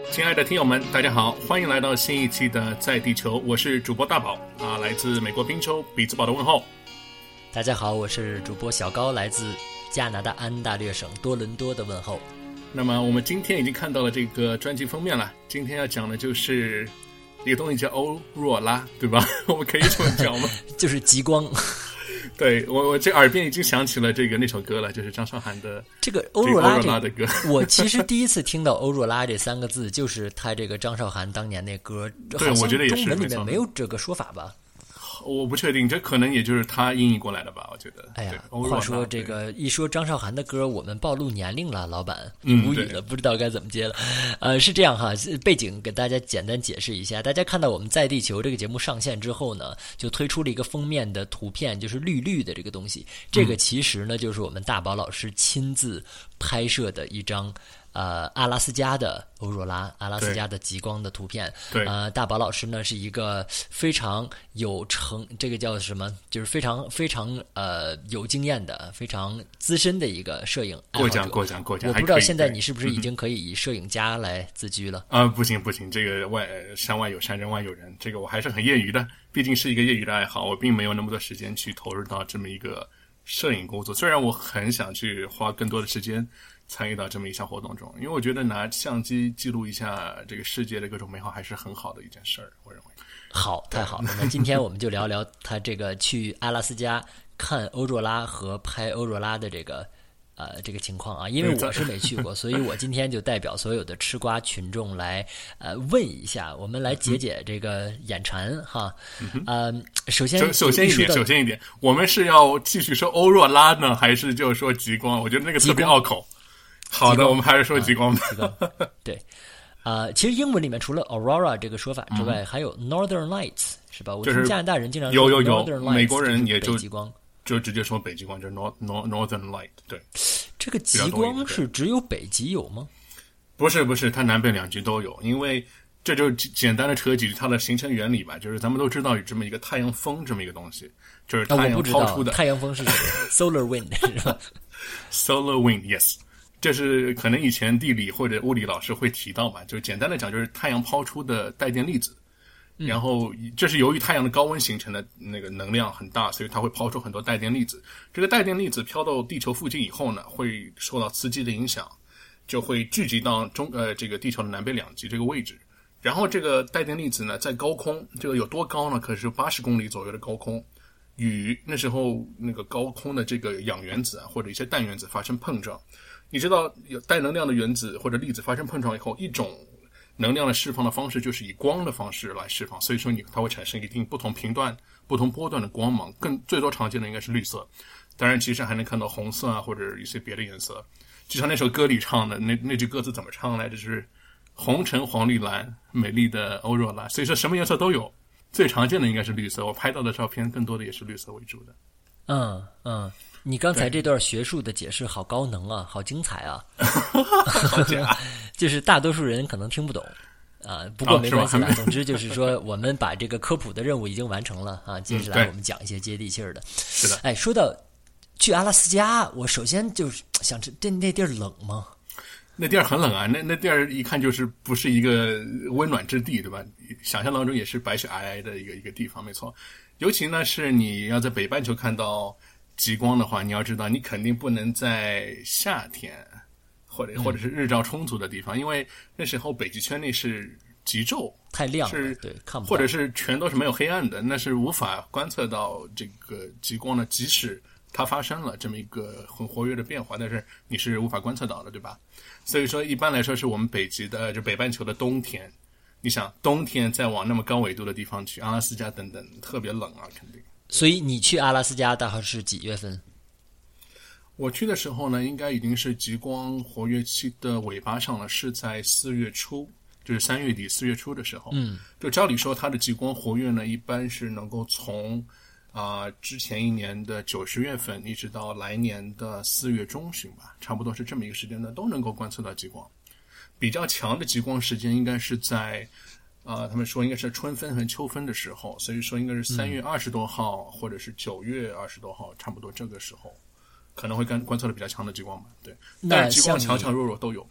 亲爱的听友们，大家好，欢迎来到新一期的在地球，我是主播大宝来自美国宾州比兹堡的问候。 大家好，我是主播小高，来自加拿大安大略省多伦多的问候。 那么我们今天已经看到了这个专辑封面了，今天要讲的就是一个东西叫欧若拉，对吧？我们可以这么讲吗？ 就是极光。 对，我这耳边已经响起了那首歌了，就是张韶涵的这个欧若拉的歌。 我其实第一次听到欧若拉这三个字，就是他这个张韶涵当年那歌。 对，我觉得也是。 中文里面没有这个说法吧？ 我不确定，这可能也就是他音译过来的吧，我觉得。 哎呀，话说这个一说张韶涵的歌，我们暴露年龄了，老板无语了，不知道该怎么接了。是这样哈，背景给大家简单解释一下。大家看到我们在地球这个节目上线之后呢，就推出了一个封面的图片，就是绿绿的这个东西。这个其实呢，就是我们大宝老师亲自拍摄的一张。阿拉斯加的欧若拉，阿拉斯加的极光的图片。 对， 大宝老师呢是一个非常有这个叫什么，就是非常有经验的、非常资深的一个摄影爱好者。 过奖。 我不知道现在你是不是已经可以以摄影家来自居了？ 不行，这个山外有山，人外有人，这个我还是很业余的，毕竟是一个业余的爱好，我并没有那么多时间去投入到这么一个摄影工作。虽然我很想去花更多的时间参与到这么一项活动中，因为我觉得拿相机记录一下这个世界的各种美好还是很好的一件事儿，我认为。 好，太好了。那今天我们就聊聊他这个去阿拉斯加看欧若拉和拍欧若拉的这个情况啊。因为我是没去过，所以我今天就代表所有的吃瓜群众来问一下，我们来解解这个眼馋哈。首先一点，我们是要继续说欧若拉呢，还是就说极光？我觉得那个特别拗口。好的，我们还是说极光吧。 极光，对，其实英文里面除了 Aurora 这个说法之外，还有 Northern Lights 是吧？我听加拿大人经常说 Northern Lights， 美国人也就北极光， 就直接说北极光，就是 Northern Light。对， 这个极光是只有北极有吗？ 不是，它南北两极都有，因为这就简单的扯几句它的形成原理吧。就是咱们都知道有这么一个太阳风这么一个东西，就是太阳抛出的。 太阳风是什么？Solar wind 是吧 ？Solar wind, yes。这是可能以前地理或者物理老师会提到吧，就简单的讲，就是太阳抛出的带电粒子，然后这是由于太阳的高温形成的那个能量很大，所以它会抛出很多带电粒子。这个带电粒子飘到地球附近以后呢，会受到磁极的影响，就会聚集到这个地球的南北两极这个位置。然后这个带电粒子呢，在高空，这个有多高呢？可是80公里左右的高空，与那时候那个高空的这个氧原子或者一些氮原子发生碰撞。你知道有带能量的原子或者粒子发生碰撞以后，一种能量的释放的方式就是以光的方式来释放，所以说它会产生一定不同频段、不同波段的光芒，最多常见的应该是绿色，当然其实还能看到红色或者一些别的颜色。就像那首歌里唱的那句歌词怎么唱来着？就是红橙黄绿蓝，美丽的欧若拉。所以说什么颜色都有，最常见的应该是绿色。我拍到的照片更多的也是绿色为主的。 你刚才这段学术的解释好高能啊，好精彩啊！ 好假， 就是大多数人可能听不懂不过没关系了。总之就是说，我们把这个科普的任务已经完成了啊。接下来我们讲一些接地气儿的。 是的。 哎，说到去阿拉斯加，我首先就是想知那地儿冷吗？ 那地儿很冷啊，那地儿一看就是不是一个温暖之地，对吧？想象当中也是白雪皑皑的一个地方，没错。尤其呢是你要在北半球看到极光的话，你要知道你肯定不能在夏天或者是日照充足的地方，因为那时候北极圈内是极昼， 太亮了， 对，看不到， 或者是全都是没有黑暗的，那是无法观测到这个极光的。即使它发生了这么一个很活跃的变化，但是你是无法观测到的，对吧？所以说一般来说是我们北半球的冬天，你想冬天再往那么高纬度的地方去，阿拉斯加等等，特别冷啊，肯定。 所以你去阿拉斯加大概是几月份？ 我去的时候呢，应该已经是极光活跃期的尾巴上了，是在4月初，就是3月底4月初的时候。就照理说它的极光活跃呢，一般是能够从之前一年的90月份一直到来年的4月中旬吧，差不多是这么一个时间段都能够观测到极光。比较强的极光时间应该是在他们说应该是春分和秋分的时候，所以说应该是3月20多号或者是9月20多号，差不多这个时候可能会观测的比较强的极光吧。对，但是极光强强弱弱都有。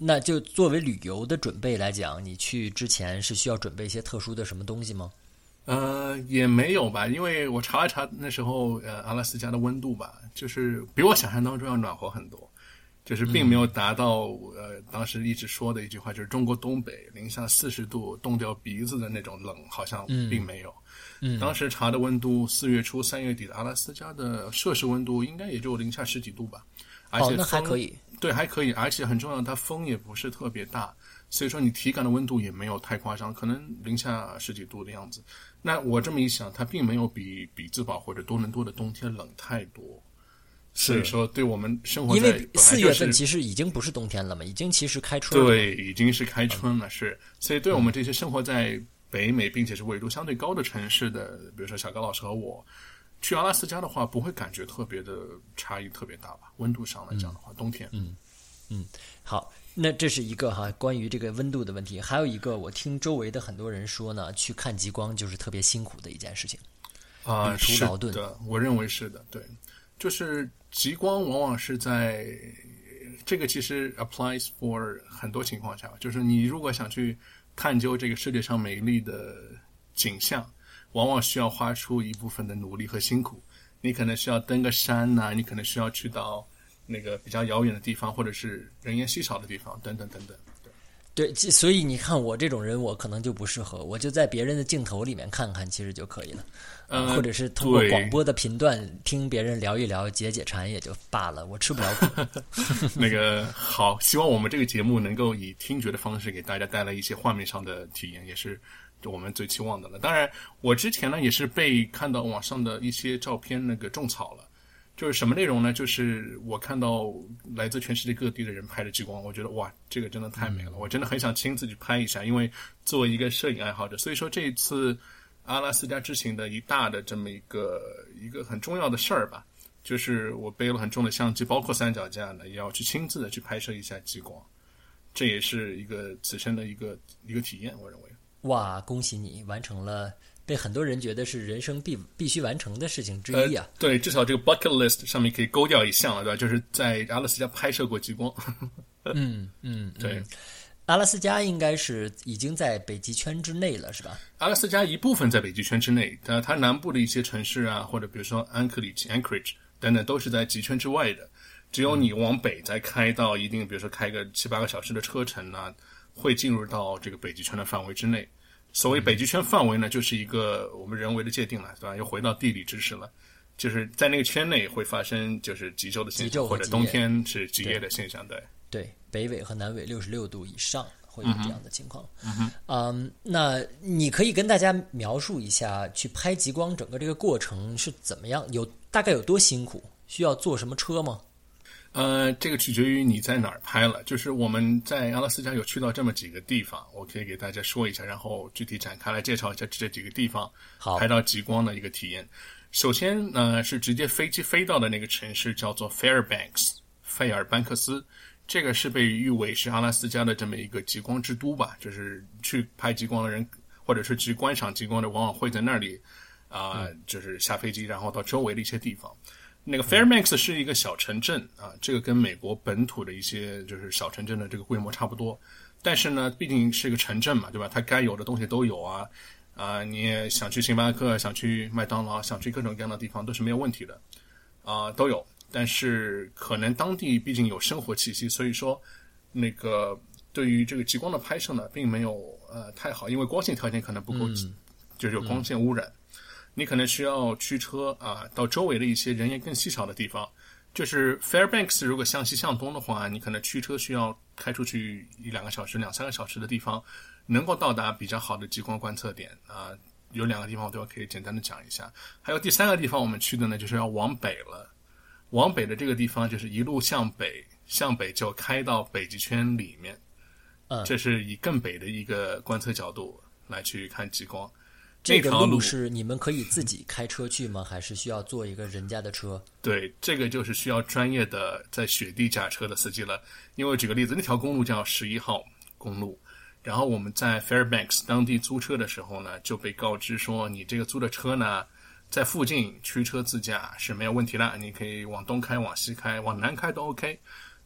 那就作为旅游的准备来讲，你去之前是需要准备一些特殊的什么东西吗？ 也没有吧，因为我查了查那时候阿拉斯加的温度吧，就是比我想象当中要暖和很多，就是并没有达到当时一直说的一句话，就是中国东北零下40度冻掉鼻子的那种冷，好像并没有。当时查的温度，4月初3月底的阿拉斯加的摄氏温度应该也就零下10几度吧，而且那还可以。 对，还可以，而且很重要，它风也不是特别大，所以说你体感的温度也没有太夸张，可能零下10几度的样子。那我这么一想，它并没有比比兹堡或者多伦多的冬天冷太多，所以说对我们生活在， 因为4月份其实已经不是冬天了嘛，已经其实开春了。 对，已经是开春了，是。所以对我们这些生活在北美并且是纬度相对高的城市的，比如说小高老师和我，去阿拉斯加的话，不会感觉特别的差异特别大吧？温度上来讲的话，冬天。 好，那这是一个关于这个温度的问题。还有一个，我听周围的很多人说呢，去看极光就是特别辛苦的一件事情旅途劳顿。 是的，我认为是的，对，就是极光往往是在这个其实 applies for 很多情况下，就是你如果想去探究这个世界上美丽的景象，往往需要花出一部分的努力和辛苦。你可能需要登个山呐，你可能需要去到那个比较遥远的地方，或者是人烟稀少的地方，等等等等。 对，所以你看我这种人，我可能就不适合，我就在别人的镜头里面看看，其实就可以了。或者是通过广播的频段听别人聊一聊，解解馋也就罢了，我吃不了苦。 那个好，希望我们这个节目能够以听觉的方式给大家带来一些画面上的体验，也是我们最期望的了。当然，我之前呢也是被看到网上的一些照片那个种草了。就是什么内容呢？就是我看到来自全世界各地的人拍的极光，我觉得哇，这个真的太美了，我真的很想亲自去拍一下。因为作为一个摄影爱好者，所以说这一次阿拉斯加之行的一大的这么一个很重要的事儿吧，就是我背了很重的相机，包括三脚架呢，也要去亲自的去拍摄一下极光，这也是一个此生的一个体验，我认为。 哇，恭喜你完成了被很多人觉得是人生必须完成的事情之一啊！ 对，至少这个 bucket list 上面可以勾掉一项了，对吧？就是在阿拉斯加拍摄过极光。对。 阿拉斯加应该是已经在北极圈之内了，是吧？ 阿拉斯加一部分在北极圈之内，它南部的一些城市啊，或者比如说 Anchorage 等等，都是在极圈之外的。只有你往北再开到一定，比如说开个7-8个小时的车程呢，会进入到这个北极圈的范围之内。所谓北极圈范围呢，就是一个我们人为的界定了，对吧？又回到地理知识了，就是在那个圈内会发生就是极昼的现象，或者冬天是极夜的现象， 对，北纬和南纬66度以上会有这样的情况。那你可以跟大家描述一下去拍极光整个这个过程是怎么样，大概有多辛苦，需要坐什么车吗？ 这个取决于你在哪儿拍了。就是我们在阿拉斯加有去到这么几个地方，我可以给大家说一下，然后具体展开来介绍一下这几个地方拍到极光的一个体验。首先呢，是直接飞机飞到的那个城市叫做 Fairbanks 费尔班克斯，这个是被誉为是阿拉斯加的这么一个极光之都吧，就是去拍极光的人或者是去观赏极光的往往会在那里就是下飞机然后到周围的一些地方。那个 Fairbanks 是一个小城镇啊，这个跟美国本土的一些就是小城镇的这个规模差不多，但是呢，毕竟是一个城镇嘛，对吧？它该有的东西都有啊，你也想去星巴克，想去麦当劳，想去各种各样的地方都是没有问题的，都有。但是可能当地毕竟有生活气息，所以说那个对于这个极光的拍摄呢，并没有太好，因为光线条件可能不够，就是有光线污染。你可能需要驱车到周围的一些人烟更稀少的地方。就是 Fairbanks 如果向西向东的话，你可能驱车需要开出去1-2个小时、2-3个小时的地方，能够到达比较好的极光观测点有2个地方我都可以简单的讲一下。还有第3个地方我们去的呢，就是要往北了。往北的这个地方就是一路向北就开到北极圈里面。这是以更北的一个观测角度来去看极光。 这个路是你们可以自己开车去吗？还是需要坐一个人家的车？ 对，这个就是需要专业的在雪地驾车的司机了。因为举个例子，那条公路叫11号公路，然后我们在 Fairbanks 当地租车的时候呢，就被告知说，你这个租的车呢，在附近驱车自驾是没有问题的，你可以往东开、往西开、往南开都 OK。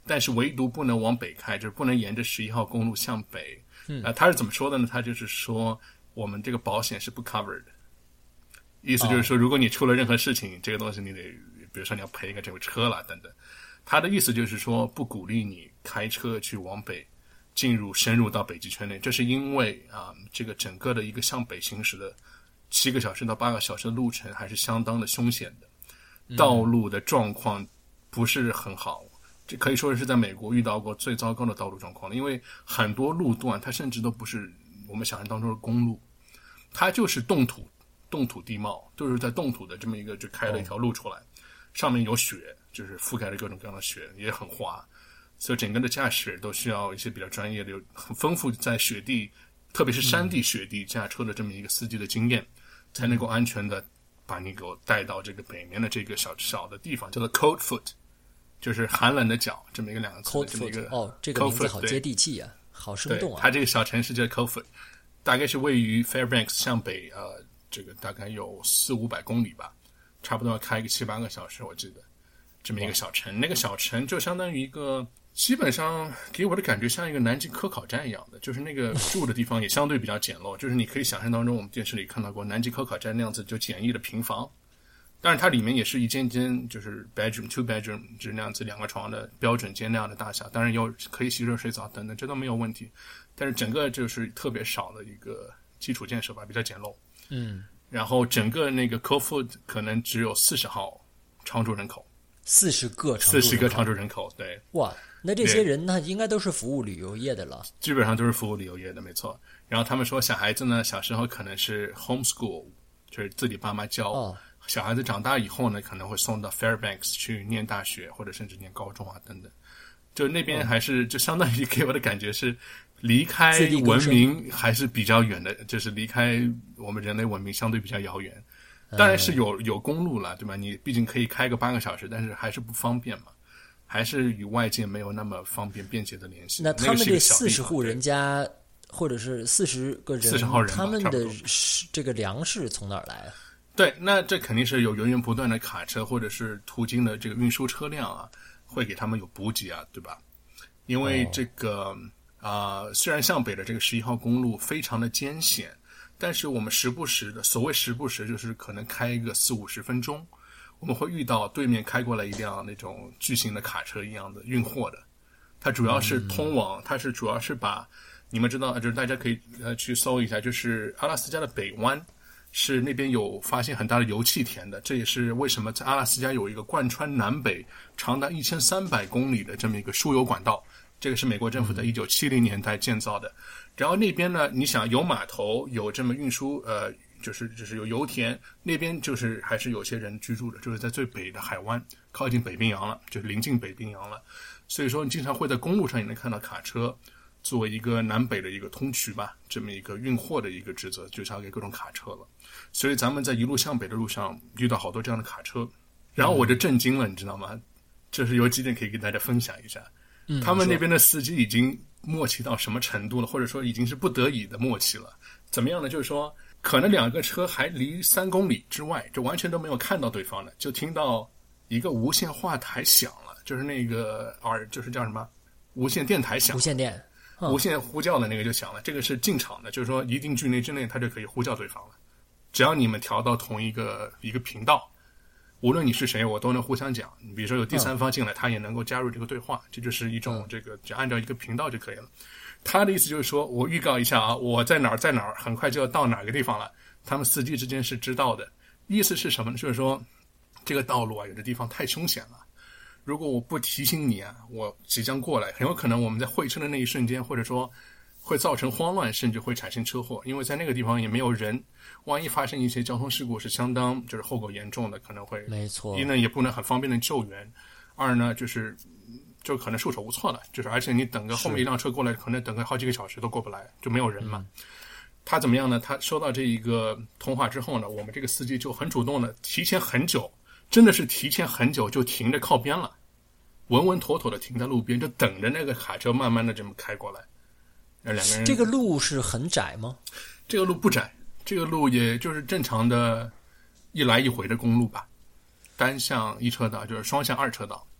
但是唯独不能往北开，就是不能沿着11号公路向北。他是怎么说的呢？他就是说我们这个保险是不 cover 的，意思就是说，如果你出了任何事情，这个东西你得，比如说你要赔一个这个车了等等。他的意思就是说，不鼓励你开车去往北深入到北极圈内，这是因为这个整个的一个向北行驶的7个小时到8个小时的路程还是相当的凶险的，道路的状况不是很好。这可以说是在美国遇到过最糟糕的道路状况了，因为很多路段它甚至都不是我们想象当中的公路，它就是冻土地貌，就是在冻土的这么一个就开了一条路出来，上面有雪，就是覆盖了各种各样的雪，也很滑，所以整个的驾驶都需要一些比较专业的、有很丰富在雪地，特别是山地雪地驾车的这么一个司机的经验，才能够安全的把你给我带到这个北面的这个小的地方，叫做 Cold Foot。就是寒冷的脚这么一个2个字的这么一个这个名字好接地气啊，好生动啊。 它这个小城市叫 Cold Foot， 大概是位于 Fairbanks 向北这个大概有400-500公里吧，差不多要开个7-8个小时我记得。这么一个小城，那个小城就相当于一个基本上给我的感觉像一个南京科考站一样的，就是那个住的地方也相对比较简陋，就是你可以想象当中我们电视里看到过南京科考站那样子就简易的平房。当然它里面也是一间间就是 bedroom 2 bedroom 就是那样子2个床的标准间那样的大小，当然有可以洗热水澡等等，这都没有问题。但是整个就是特别少的一个基础建设吧，比较简陋。然后整个那个 Cold Foot 可能只有40号常住人口 ，40个常住人口， 对。 哇，那这些人呢应该都是服务旅游业的了。 基本上都是服务旅游业的，没错。然后他们说小孩子呢小时候可能是 homeschool， 就是自己爸妈教。小孩子长大以后呢，可能会送到 Fairbanks 去念大学，或者甚至念高中啊等等。就那边还是就相当于给我的感觉是离开文明还是比较远的，就是离开我们人类文明相对比较遥远。当然是有公路了，对吧？你毕竟可以开个8个小时，但是还是不方便嘛，还是与外界没有那么方便便捷的联系。 那他们这40户人家，或者是40个人，他们的这个粮食从哪儿来啊？ 对，那这肯定是有源源不断的卡车或者是途经的这个运输车辆啊，会给他们有补给啊，对吧？因为这个虽然向北的这个11号公路非常的艰险，但是我们时不时的，所谓时不时就是可能开一个40-50分钟，我们会遇到对面开过来一辆那种巨型的卡车一样的运货的，它主要是通往，它是主要是把你们知道，就是大家可以去搜一下，就是阿拉斯加的北湾。是那边有发现很大的油气田的，这也是为什么在阿拉斯加有一个贯穿南北长达1300公里的这么一个输油管道，这个是美国政府在1970年代建造的。然后那边呢，你想有码头，有这么运输，就是有油田，那边就是还是有些人居住的，就是在最北的海湾，靠近北冰洋了，就是临近北冰洋了。所以说你经常会在公路上也能看到卡车。作为一个南北的一个通衢吧，这么一个运货的一个职责，就交给各种卡车了。所以咱们在一路向北的路上遇到好多这样的卡车，然后我就震惊了，你知道吗？这是有几点可以给大家分享一下。他们那边的司机已经默契到什么程度了，或者说已经是不得已的默契了。怎么样呢？就是说，可能2个车还离3公里之外，就完全都没有看到对方的，就听到一个无线话台响了，就是那个就是叫什么无线电台响， 无线电。 无线呼叫的那个就响了，这个是进场的，就是说一定距离之内，它就可以呼叫对方了。只要你们调到同一个频道，无论你是谁，我都能互相讲。你比如说有第三方进来，他也能够加入这个对话，这就是一种这个只按照一个频道就可以了。他的意思就是说，我预告一下啊，我在哪儿，很快就要到哪个地方了。他们司机之间是知道的。意思是什么呢？就是说这个道路啊，有的地方太凶险了。如果我不提醒你啊，我即将过来，很有可能我们在会车的那一瞬间，或者说会造成慌乱，甚至会产生车祸，因为在那个地方也没有人，万一发生一些交通事故是相当就是后果严重的，可能会没错。 一呢也不能很方便的救援，二呢就可能束手无策了，就是而且你等个后面一辆车过来，可能等个好几个小时都过不来，就没有人嘛。他怎么样呢？他收到这一个通话之后呢，我们这个司机就很主动的提前很久。真的是提前很久就停着靠边了，稳稳妥妥的停在路边，就等着那个卡车慢慢的这么开过来。2个人。 这个路是很窄吗？ 这个路不窄，这个路也就是正常的一来一回的公路吧，单向1车道，就是双向2车道。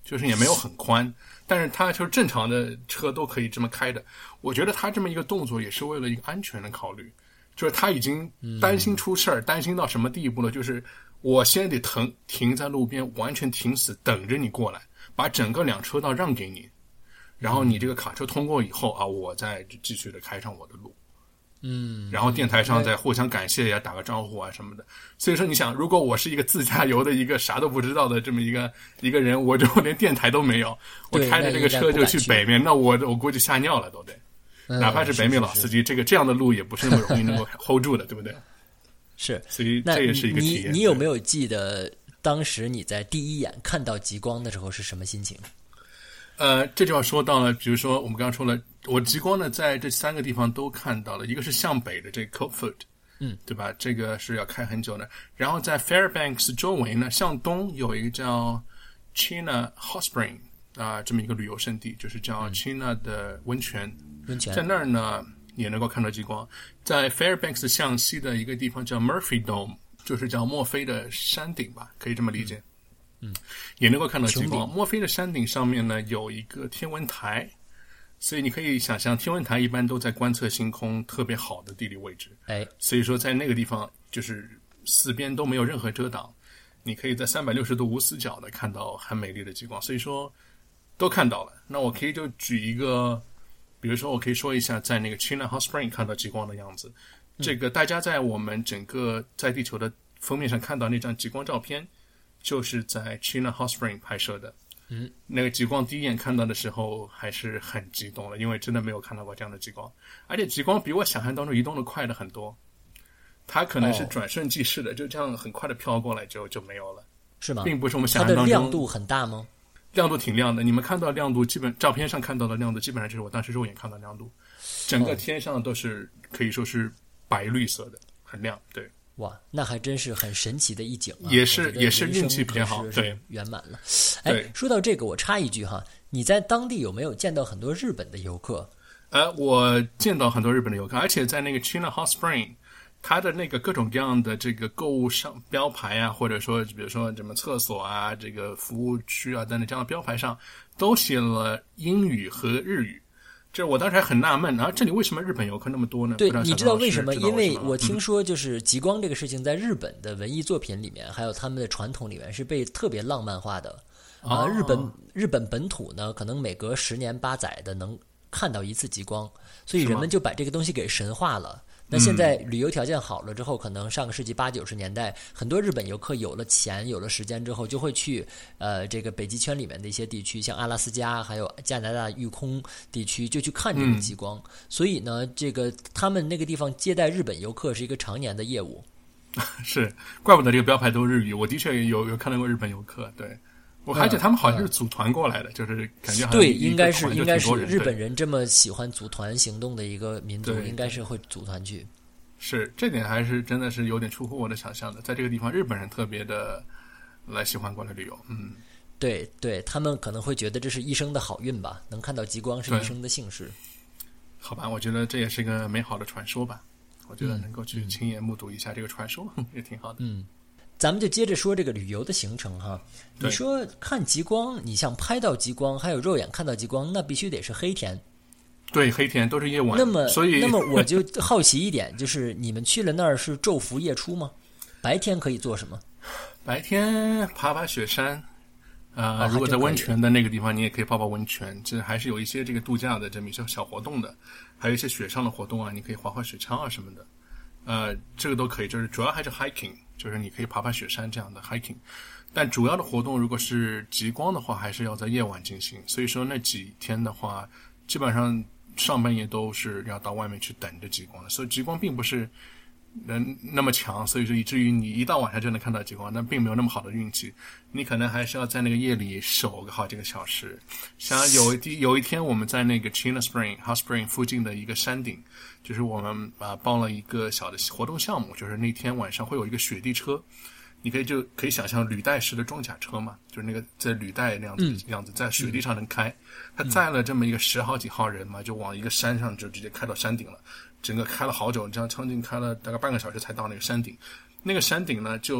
就是也没有很宽，但是它就是正常的车都可以这么开的。我觉得他这么一个动作也是为了一个安全的考虑，就是他已经担心出事儿，担心到什么地步了？就是我先得停在路边，完全停死，等着你过来，把整个2车道让给你，然后你这个卡车通过以后啊，我再继续的开上我的路。然后电台上再互相感谢呀，打个招呼啊什么的。所以说，你想，如果我是一个自驾游的一个啥都不知道的这么一个人，我就连电台都没有，我开着这个车就去北面，那我估计吓尿了都得。哪怕是北美老司机，这样的路也不是那么容易能够 hold 住的，对不对？ 是， 所以这也是一个体验。 你有没有记得当时你在第一眼看到极光的时候是什么心情？ 这就要说到了，比如说我们刚刚说了，我极光呢在这3个地方都看到了，一个是向北的这个 Coatfoot，对吧？这个是要开很久的。然后在 Fairbanks 周围呢，向东有一个叫 Chena Hot Spring 这么一个旅游胜地，就是叫 Chena 的温泉，在那儿呢也能够看到极光。在 Fairbanks 向西的一个地方叫 Murphy Dome， 就是叫墨菲的山顶吧，可以这么理解。也能够看到极光。墨菲的山顶上面呢有一个天文台，所以你可以想象，天文台一般都在观测星空特别好的地理位置。所以说在那个地方就是四边都没有任何遮挡，你可以在360度无死角的看到很美丽的极光。所以说都看到了。那我可以就举一个，比如说我可以说一下在那个 Chena Hot Spring 看到极光的样子。这个大家在我们整个在地球的封面上看到那张极光照片，就是在 Chena Hot Spring 拍摄的。那个极光第一眼看到的时候还是很激动的，因为真的没有看到过这样的极光，而且极光比我想象当中移动的快的很多，它可能是转瞬即逝的，就这样很快的飘过来就没有了。 是吗？ 并不是我们想象当中。 它的亮度很大吗？ 亮度挺亮的，你们看到亮度照片上看到的亮度基本上就是我当时肉眼看到的亮度，整个天上都是可以说是白绿色的，很亮。对， 哇，那还真是很神奇的一景也是运气比较好，对， 圆满了。说到这个，我插一句哈，你在当地有没有见到很多日本的游客？ 我见到很多日本的游客，而且在那个 Chena Hot Spring， 它的那个各种各样的这个购物上标牌啊，或者说比如说什么厕所啊、这个服务区啊等等这样的标牌上，都写了英语和日语。这我当时还很纳闷，这里为什么日本游客那么多呢？ 对，你知道为什么？因为我听说就是极光这个事情在日本的文艺作品里面，还有他们的传统里面是被特别浪漫化的。日本本土呢，可能每隔10年8载的能看到一次极光，所以人们就把这个东西给神化了。那现在旅游条件好了之后，可能上个世纪80、90年代，很多日本游客有了钱、有了时间之后，就会去这个北极圈里面的一些地区，像阿拉斯加还有加拿大育空地区，就去看这个极光。所以呢，这个他们那个地方接待日本游客是一个常年的业务。 是，怪不得这个标牌都日语。我的确有看到过日本游客，对。而且他们好像是组团过来的，就是感觉好像对，应该是日本人这么喜欢组团行动的一个民族，应该是会组团去。 是，这点还是真的是有点出乎我的想象的。在这个地方，日本人特别的来喜欢过来旅游。 对，他们可能会觉得这是一生的好运吧，能看到极光是一生的幸事。 好吧，我觉得这也是个美好的传说吧。我觉得能够去亲眼目睹一下这个传说，也挺好的。 咱们就接着说这个旅游的行程哈。你说看极光，你像拍到极光，还有肉眼看到极光，那必须得是黑天。 对，黑天都是夜晚。那么我就好奇一点，就是你们去了那儿是昼伏夜出吗？白天可以做什么？ 白天爬雪山，如果在温泉的那个地方，你也可以泡温泉。这还是有一些这个度假的这么一些小活动的，还有一些雪上的活动啊，你可以滑雪橇啊什么的。这个都可以，就是主要还是 hiking。就是你可以爬雪山这样的 hiking， 但主要的活动如果是极光的话，还是要在夜晚进行。所以说那几天的话，基本上上半夜都是要到外面去等着极光的。所以极光并不是那么强，所以说以至于你一到晚上就能看到极光，但并没有那么好的运气。你可能还是要在那个夜里守个好几个小时。像有一天我们在那个 Chena Spring Hot Spring 附近的一个山顶，就是我们包了一个小的活动项目，就是那天晚上会有一个雪地车，你可以想象履带式的装甲车嘛，就是那个在履带那样子在雪地上能开，它载了这么一个10好几号人嘛，就往一个山上就直接开到山顶了，整个开了好久，这样将近开了大概半个小时才到那个山顶。那个山顶呢，就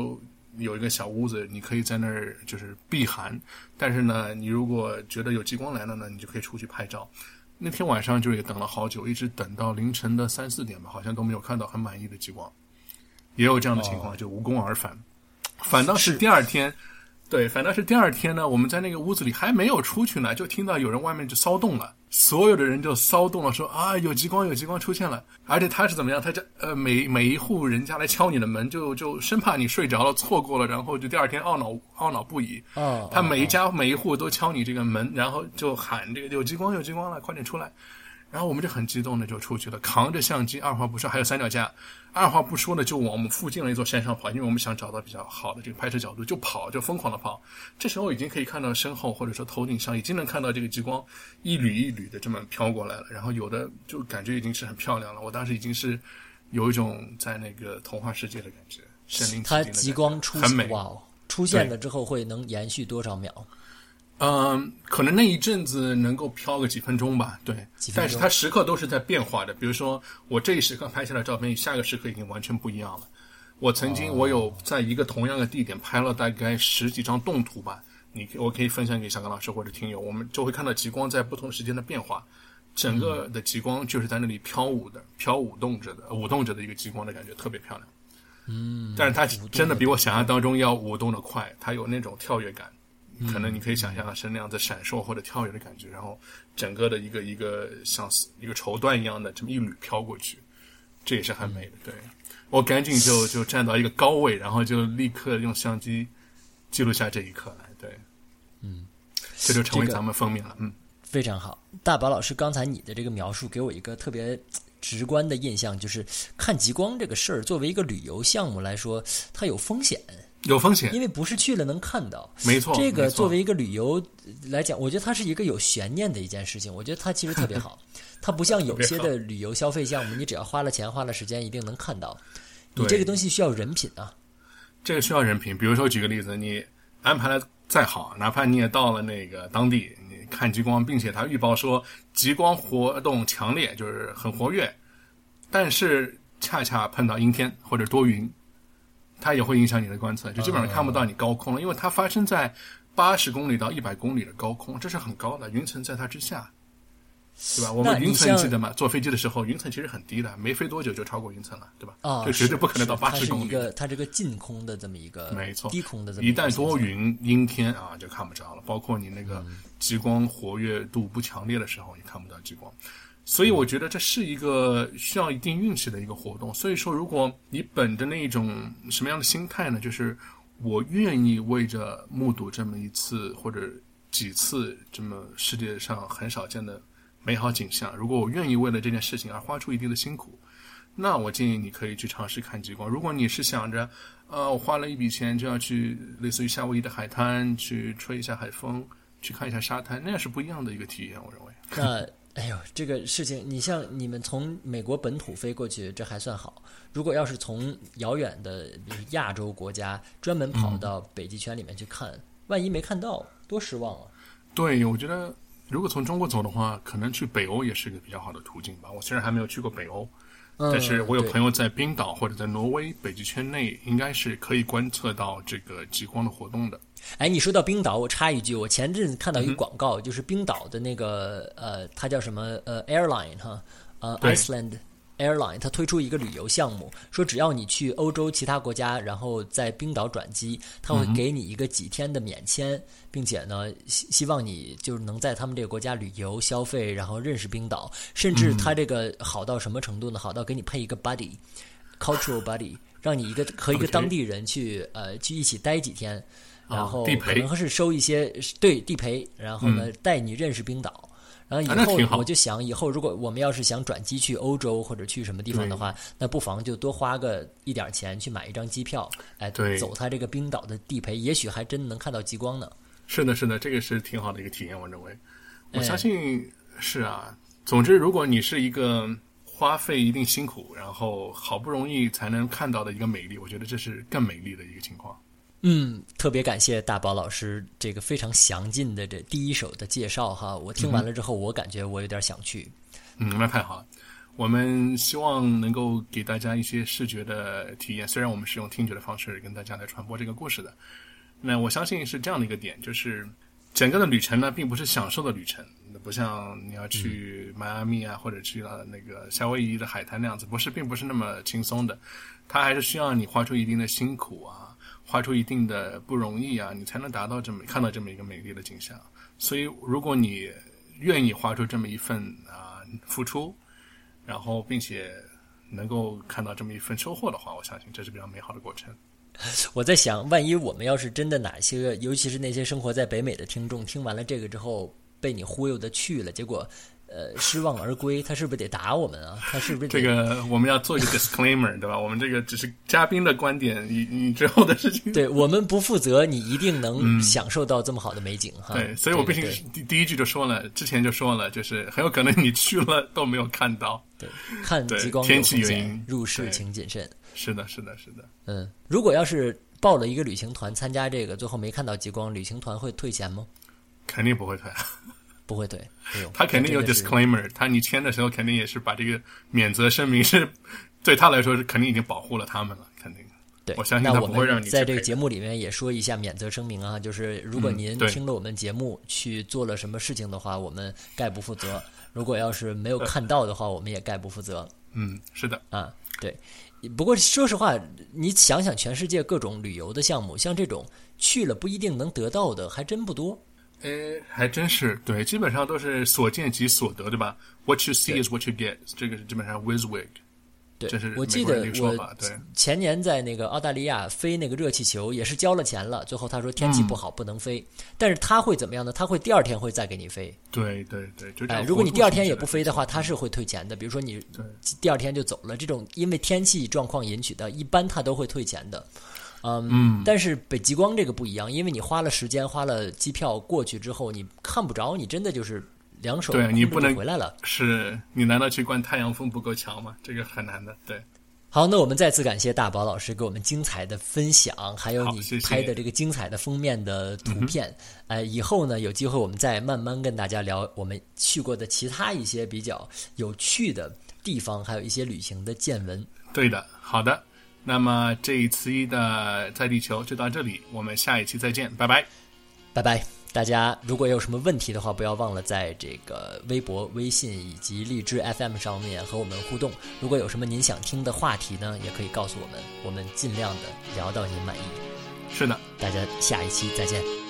有一个小屋子，你可以在那儿就是避寒。但是呢，你如果觉得有极光来了呢，你就可以出去拍照。那天晚上就也等了好久，一直等到凌晨的3、4点吧，好像都没有看到很满意的极光。也有这样的情况，就无功而返。反倒是第二天，对，反倒是第二天呢，我们在那个屋子里还没有出去呢，就听到有人外面就骚动了，所有的人就骚动了，说啊，有极光出现了。而且他是怎么样？他这每一户人家来敲你的门，就生怕你睡着了错过了，然后就第二天懊恼不已。他每一户都敲你这个门，然后就喊这个有极光了，快点出来。然后我们就很激动的就出去了，扛着相机，二话不说，还有三脚架，二话不说的就往我们附近的一座山上跑，因为我们想找到比较好的这个拍摄角度，就疯狂的跑。这时候已经可以看到身后或者说头顶上已经能看到这个极光一缕一缕的这么飘过来了，然后有的就感觉已经是很漂亮了。我当时已经是有一种在那个童话世界的感觉，身临其境的感觉， 它极光很美， 出现了之后会能延续多少秒？ 可能那一阵子能够飘个几分钟吧，对。但是它时刻都是在变化的，比如说我这一时刻拍下来的照片，下个时刻已经完全不一样了。我有在一个同样的地点拍了大概10几张动图吧，我可以分享给小刚老师或者听友，我们就会看到极光在不同时间的变化，整个的极光就是在那里舞动着的一个极光的感觉，特别漂亮。但是它真的比我想象当中要舞动的快，它有那种跳跃感。可能你可以想象是那样子闪烁或者跳跃的感觉，然后整个的一个像一个绸缎一样的这么一缕飘过去，这也是很美的。对，我赶紧就站到一个高位，然后就立刻用相机记录下这一刻来。对，这就成为咱们封面了。 非常好。大宝老师，刚才你的这个描述给我一个特别直观的印象，就是看极光这个事儿，作为一个旅游项目来说，它有风险。 有风险， 因为不是去了能看到。 没错， 这个作为一个旅游来讲，我觉得它是一个有悬念的一件事情。我觉得它其实特别好，它不像有些的旅游消费项目，你只要花了钱花了时间，一定能看到。你这个东西需要人品啊。 这个需要人品。比如说举个例子，你安排的再好，哪怕你也到了那个当地，你看极光，并且它预报说极光活动强烈，就是很活跃，但是恰恰碰到阴天或者多云，它也会影响你的观测，就基本上看不到你高空了，因为它发生在80公里到100公里的高空，这是很高的，云层在它之下，对吧？我们云层记得吗？坐飞机的时候，云层其实很低的，没飞多久就超过云层了，对吧？这绝对不可能到80公里。 它这个近空的这么一个， 没错， 低空的这么一个， 一旦多云阴天啊，就看不着了。包括你那个极光活跃度不强烈的时候，也看不到极光。所以我觉得这是一个需要一定运气的一个活动。所以说，如果你本着那种什么样的心态呢？就是我愿意为着目睹这么一次或者几次这么世界上很少见的美好景象，如果我愿意为了这件事情而花出一定的辛苦，那我建议你可以去尝试看极光。如果你是想着我花了一笔钱就要去类似于夏威夷的海滩去吹一下海风，去看一下沙滩，那是不一样的一个体验，我认为。 哎呦，这个事情，你像你们从美国本土飞过去，这还算好。如果要是从遥远的亚洲国家专门跑到北极圈里面去看，万一没看到，多失望啊！ 对，我觉得如果从中国走的话，可能去北欧也是个比较好的途径吧。我虽然还没有去过北欧，但是我有朋友在冰岛或者在挪威北极圈内，应该是可以观测到这个极光的活动的。 哎，你说到冰岛，我插一句，我前阵子看到一个广告，就是冰岛的那个它叫什么airline 哈，Iceland Airline， 它推出一个旅游项目，说只要你去欧洲其他国家，然后在冰岛转机，它会给你一个几天的免签，并且呢，希望你就是能在他们这个国家旅游消费，然后认识冰岛，甚至它这个好到什么程度呢？好到给你配一个 buddy，cultural buddy， 让你和一个当地人去一起待几天。然后可能是收一些地陪，然后呢带你认识冰岛，然后以后我就想，以后如果我们要是想转机去欧洲或者去什么地方的话，那不妨就多花个一点钱去买一张机票，走他这个冰岛的地陪，也许还真能看到极光呢。 是的，是的，这个是挺好的一个体验，我认为。我相信是啊。总之，如果你是一个花费一定辛苦，然后好不容易才能看到的一个美丽，我觉得这是更美丽的一个情况。 特别感谢大宝老师这个非常详尽的这第一手的介绍哈，我听完了之后，我感觉我有点想去。 那太好了。 我们希望能够给大家一些视觉的体验，虽然我们是用听觉的方式跟大家来传播这个故事的。那我相信是这样的一个点，就是整个的旅程呢，并不是享受的旅程，不像你要去迈阿密啊，或者去了那个夏威夷的海滩那样子，并不是那么轻松的，它还是需要你花出一定的辛苦啊，花出一定的不容易啊，你才能看到这么一个美丽的景象。所以，如果你愿意花出这么一份付出，然后并且能够看到这么一份收获的话，我相信这是比较美好的过程。 我在想，万一我们要是真的哪些个，尤其是那些生活在北美的听众，听完了这个之后被你忽悠的去了，结果失望而归，他是不是得打我们啊？他是不是这个我们要做一个 disclaimer 对吧？我们这个只是嘉宾的观点，你之后的事情， 对我们不负责，你一定能享受到这么好的美景哈。 对，所以我毕竟第一句就说了，之前就说了，就是很有可能你去了都没有看到。 对，看极光天气原因， 入市请谨慎。 是的。 如果要是报了一个旅行团参加这个，最后没看到极光，旅行团会退钱吗？ 肯定不会退。 不会退， 他肯定有 disclaimer， 你签的时候肯定也是把这个免责声明是对他来说是肯定已经保护了他们了，肯定。 对， 我相信他不会让你在这个节目里面也说一下免责声明啊，就是如果您听了我们节目去做了什么事情的话，我们概不负责；如果要是没有看到的话，我们也概不负责。 是的啊，对。不过说实话，你想想全世界各种旅游的项目，像这种去了不一定能得到的，还真不多。 还真是，对，基本上都是所见即所得，对吧 ？What you see is what you get， 这个是基本上 WYSIWYG。 对， 这是我记得我前年在那个澳大利亚飞那个热气球，也是交了钱了，最后他说天气不好不能飞，但是他会怎么样呢？他会第二天会再给你飞。 对，就这样。 如果你第二天也不飞的话，他是会退钱的。比如说你第二天就走了，这种因为天气状况引起的，一般他都会退钱的。但是北极光这个不一样，因为你花了时间，花了机票过去之后，你看不着，你真的就是两手对你不能回来了。 是你难道去观太阳风不够强吗？这个很难的。对， 好，那我们再次感谢大宝老师给我们精彩的分享，还有你拍的这个精彩的封面的图片。以后呢有机会我们再慢慢跟大家聊我们去过的其他一些比较有趣的地方，还有一些旅行的见闻。 对的，好的。那么这一期的在地球就到这里，我们下一期再见，拜拜， 拜拜。大家如果有什么问题的话，不要忘了在这个微博、微信以及荔枝 FM 上面和我们互动。如果有什么您想听的话题呢，也可以告诉我们，我们尽量的聊到您满意。 是的， 大家下一期再见。